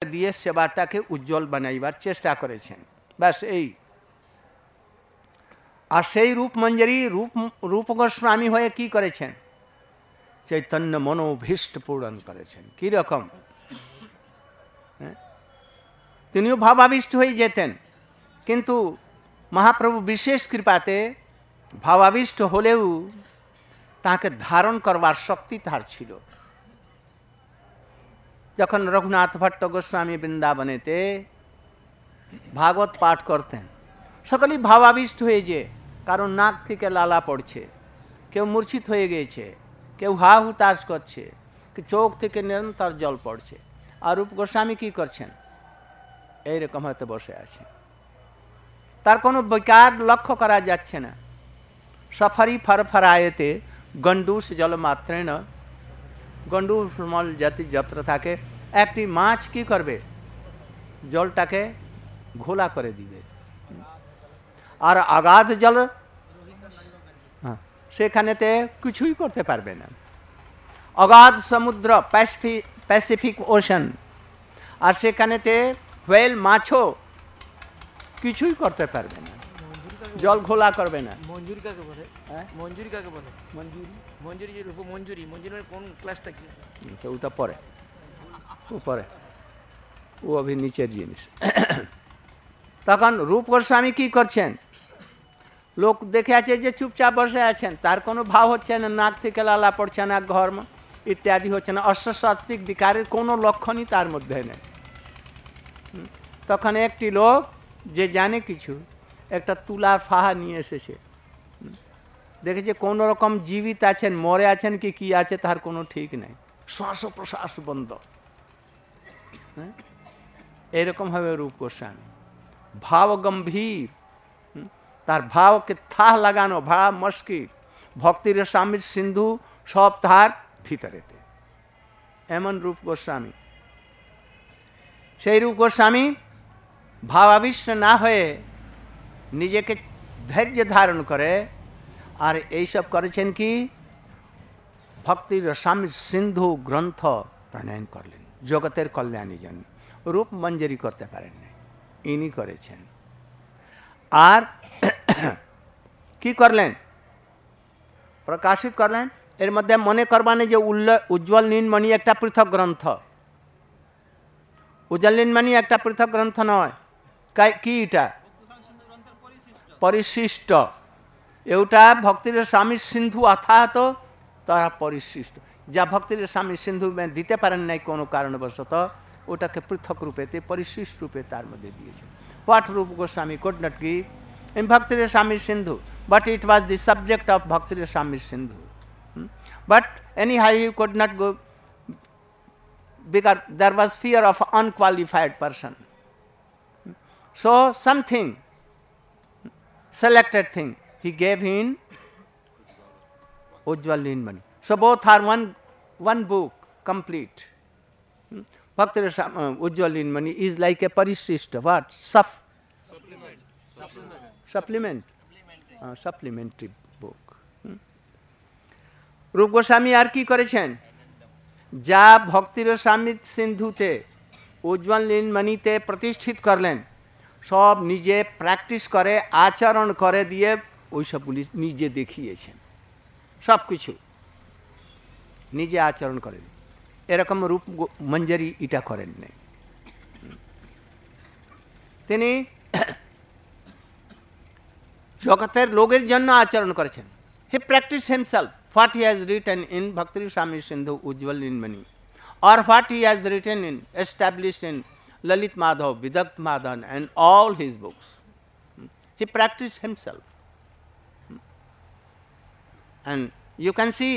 দিয়ে সেবাটাকে উজ্জ্বল বানাইবার চেষ্টা করেছেন, ব্যাস এই। আর সেই রূপমঞ্জরি রূপ গোস্বামী হয়ে কি করেছেন? চৈতন্য মনোভীষ্ট পূরণ করেছেন। কীরকম? তিনিও ভাবাবিষ্ট হয়ে যেতেন, কিন্তু মহাপ্রভু বিশেষ কৃপাতে ভাবাবিষ্ট হলেও তাকে ধারণ করবার শক্তি তার ছিল। যখন রঘুনাথ ভট্ট গোস্বামী বৃন্দাবনেতে ভাগবত পাঠ করতেন, সকলেই ভাবাবিষ্ট হয়ে যে, কারণ নাক থেকে লালা পড়ছে, কেউ মূর্ছিত হয়ে গিয়েছে, কেউ হা হুতাশ করছে, চোখ থেকে নিরন্তর জল পড়ছে। আর রূপ গোস্বামী কী করছেন? এইরকম হয়তো বসে আছে, তার কোনো বিকার লক্ষ্য করা যাচ্ছে না। সফারি ফরফরায়েতে গণ্ডূষ জলমাত্রেণ, গণ্ডূষ মল জাতি যত্র থাকে, একটি মাছ কি করবে? জলটাকে ঘোলা করে দিবে। আর অগাধ জল, সেখানেতে কিছুই করতে পারবে না। অগাধ সমুদ্র, প্যাসিফিক ওশান, আর সেখানেতে হোয়েল মাছও কিছুই করতে পারবে না, জল ঘোলা করবে না। মঞ্জুরি কাকে বলে? মঞ্জুরি কাকে বলে? মঞ্জুরি, মঞ্জুরি যে রূপ মঞ্জুরি, মঞ্জুরি কোন ক্লাসটা কি? ওটা পরে, উপরে, ও অভি নিচের জিনিস। তখন রূপ গোস্বামী কি করছেন? লোক দেখে আছে যে চুপচাপ বসে আছেন, তার কোনো ভাব হচ্ছে না, নাক থেকে লালা পড়ছে না, ঘর্ম ইত্যাদি হচ্ছে না, অশ্বসাত্ত্বিক বিকারের কোনো লক্ষণই তার মধ্যে নেই। তখন একটি লোক যে জানে কিছু, একটা তুলার ফাহা নিয়ে এসেছে, দেখেছে কোনো রকম জীবিত আছেন, মরে আছেন কি কি আছে তার কোনো ঠিক নেই, শ্বাস প্রশ্বাস বন্ধ। এরকমভাবে রূপ গোস্বামী ভাব গম্ভীর, তার ভাবকে থাহ লাগানো ভাব মুশকিল। ভক্তির স্বামীর সিন্ধু সব তার ভিতরেতে, এমন রূপ গোস্বামী। সেই রূপ গোস্বামী ভাবাবিষ্ট না হয়ে নিজেকে ধৈর্য ধারণ করে, আর এইসব করেছেন কি? ভক্তির স্বামী সিন্ধু গ্রন্থ প্রণয়ন করলেন জগতের কল্যাণের জন্য। রূপ মঞ্জরি করতে পারেন না, ইনি করেছেন। আর কি করলেন? প্রকাশিত করলেন। এর মধ্যে মনে করবানে যে উজ্জ্বল নীলমণি একটা পৃথক গ্রন্থ, উজ্জ্বল নীলমণি একটা পৃথক গ্রন্থ নয়। কি এটা? পরিশিষ্ট। এটা ভক্তির স্বামীর সিন্ধু অথাত তারা পরিশিষ্ট, যা ভক্তির স্বামীর সিন্ধু দিতে পারেন নাই কোনো কারণবশত, ওটাকে পৃথক রূপেতে পরিশিষ্ট রূপে তার মধ্যে দিয়েছেন। হোয়াট রূপ Goswami could not give in Bhaktir Swami Sindhu, but it was the subject of Bhaktir Swami Sindhu. But anyhow he could not go because there was fear of unqualified person. So something, selected thing, he gave in Ujjwal Nilmani. So both are one book, complete. Bhaktir Ujjwal Nilmani is like a parishishta, what? Supplementary book. রূপ গোস্বামী আর কি করেছেন? যা ভক্তির স্বামী সিন্ধুতে উজ্জ্বল নীলমণিতে প্রতিষ্ঠিত করলেন, সব নিজে প্র্যাকটিস করে আচরণ করে দিয়ে ওইসবগুলি নিজে দেখিয়েছেন। সব কিছু নিজে আচরণ করেন। এরকম রূপ মঞ্জরি এটা করেন নাই। তিনি জগতের লোকের জন্য আচরণ করেছেন। He practise himself what he has written in Bhakti Swami Sindhu Ujjwal Nilmani, or what he has written in, established in Lalit Madhav, Vidakt Madhan and all his books. He practiced himself. And you can see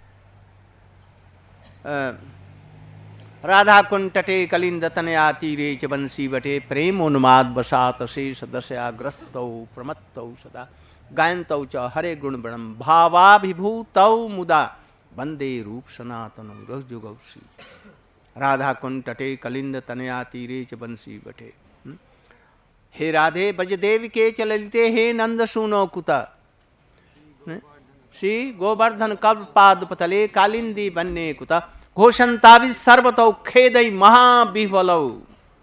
Radha Kuntate Kalindatanya Tire Chabansi Vate Premonmad Basat Shesh Dasya Grastau Pramattau Sada गायन्तौ च हरे गुणबणं भावाभिभूतौ मुदा वन्दे रूप सनातनौ रसजुगौषि। राधा कुंड तटे कलिंद तनया तीरे च बंसी बटे। हे राधे बजदेव के चललिते हे नंद सूनो कुता। श्री गोवर्धन कल्प पाद पतले कालिंदी बन्ने कुता। घोषंतावि सर्वतौ खेदै महाबिह्वलौ।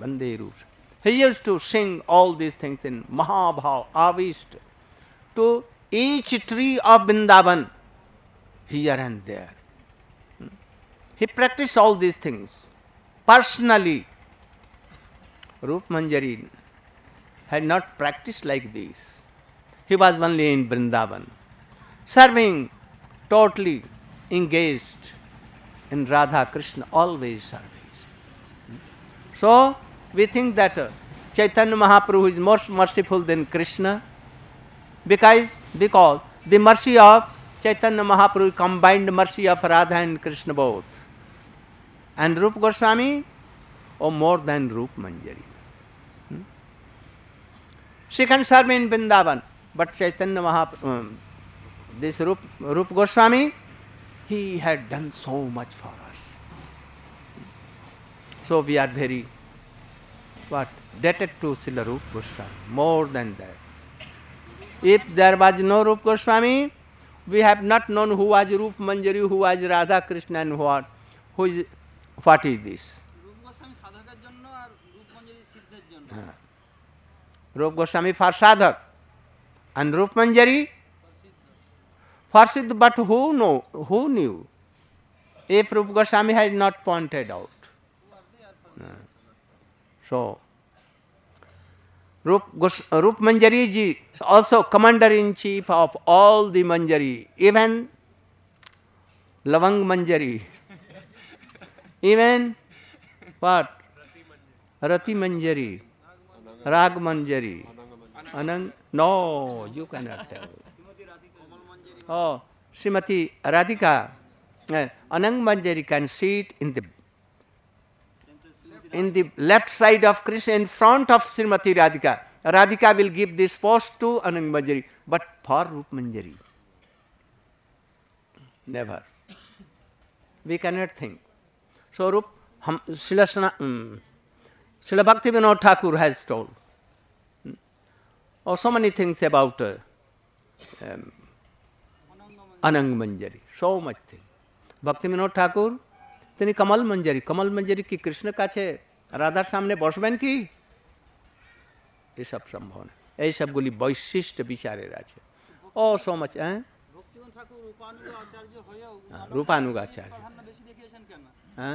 Bande Rup. He used to sing all these things in Mahabhav, Avishta, to each tree of Vrindavan, here and there. He practiced all these things personally. Rup Manjari had not practiced like this. He was only in Vrindavan, serving, totally engaged in Radha Krishna, always service. So, we think that Chaitanya Mahaprabhu is more merciful than Krishna because the mercy of Chaitanya Mahaprabhu combined mercy of Radha and Krishna both. And Rupa Goswami, more than Rupa Manjari. She can serve in Vrindavan, but Chaitanya Mahaprabhu, this Rupa Goswami, he had done so much for us. So we are very, debted to Srila Rupa Goswami, more than that. If there was no Rupa Goswami, we have not known who was Rupa Manjari, who was Radha Krishna, and what is this? Rupa Goswami for sadhak, and Rupa Manjari for siddha. But who knew? If Rupa Goswami has not pointed out. So, Rup Manjari ji also commander-in-chief of all the Manjari, even Lavang Manjari, even what? Rati Manjari, Rag Manjari, Anang. No, you cannot tell. Oh, Srimati Radhika, Anang Manjari can sit in the left side of Krishna, in front of Srimati Radhika. Radhika will give this post to Anang Manjari, but for Rupa Manjari, never. We cannot think. So Srila Bhaktivinoda Thakur has told so many things about Anang Manjari, so much thing. Bhaktivinoda Thakur, তিনি কমল মঞ্জরি কি কৃষ্ণ কাছে রাধার সামনে বসবেন কি? এসব সম্ভব না। এই সবগুলি বৈশিষ্ট্য বিচারের আছে। ও সো মাচ। রূপানুগাচার্য, হ্যাঁ,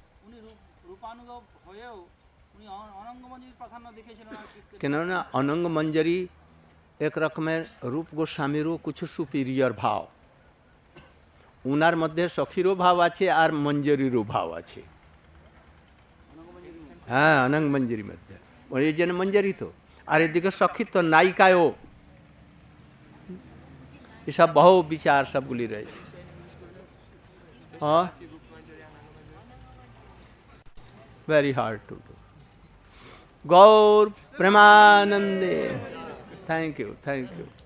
কেননা অনঙ্গ মঞ্জরি এক রকমের রূপ গোস্বামীরও কিছু সুপিরিয়র ভাব, উনার মধ্যে সখীরও ভাব আছে আর মঞ্জরিরও ভাব আছে। হ্যাঁ, অনঙ্গ মঞ্জরির মধ্যে এই জন্য মঞ্জরি তো, আর এদিকে সখী তো নায়িকায়ও, এসব বহু বিচার সবগুলি রয়েছে। Very hard to do. Gaur প্রেমানন্দে। Thank you.